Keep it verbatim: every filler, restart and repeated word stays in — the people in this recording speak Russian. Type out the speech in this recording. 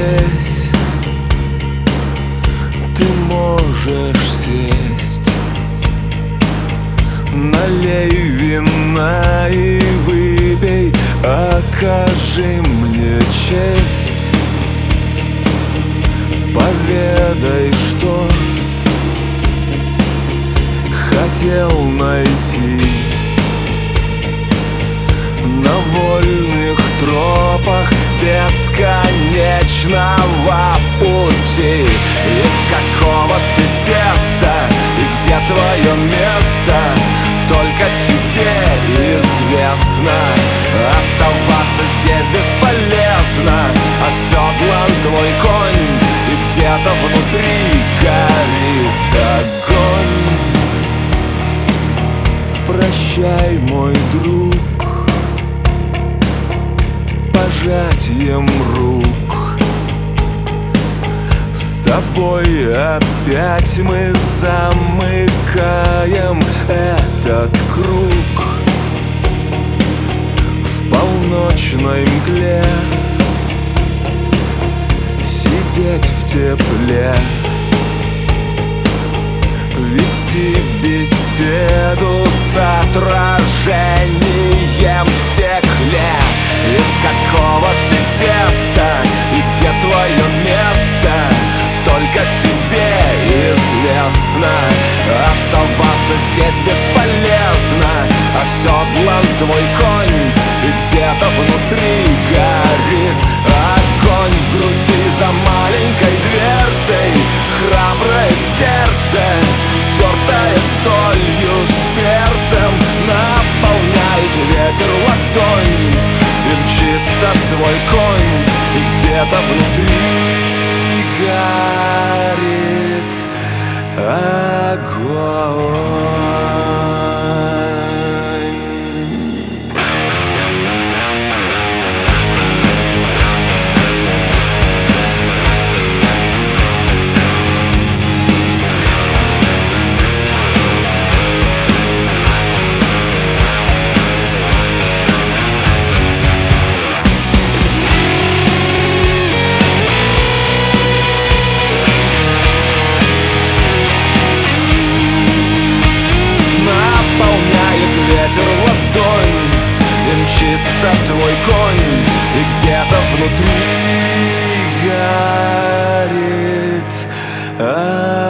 здесь ты можешь сесть. Налей вина и выпей, окажи мне честь. Поведай, что хотел найти на вольных тропах бесконечного пути. Из какого ты теста и где твое место, только тебе известно. Оставаться здесь бесполезно, оседлан твой конь, и где-то внутри горит огонь. Прощай, мой друг, пожатием рук. С тобой опять мы замыкаем этот круг. В полночной мгле сидеть в тепле, вести беседу с отражением в стекле. Из какого ты теста и где твое место, только тебе известно. Оставаться здесь бесполезно, оседлан твой конь, и где-то внутри горит огонь. В груди за маленькой дверцей храброе сердце, тертое солью с перцем, наполняет ветер ладонь, и мчится твой конь, и где-то внутри горит огонь. Ветер ладонь, и мчится твой конь, и где-то внутри горит огонь.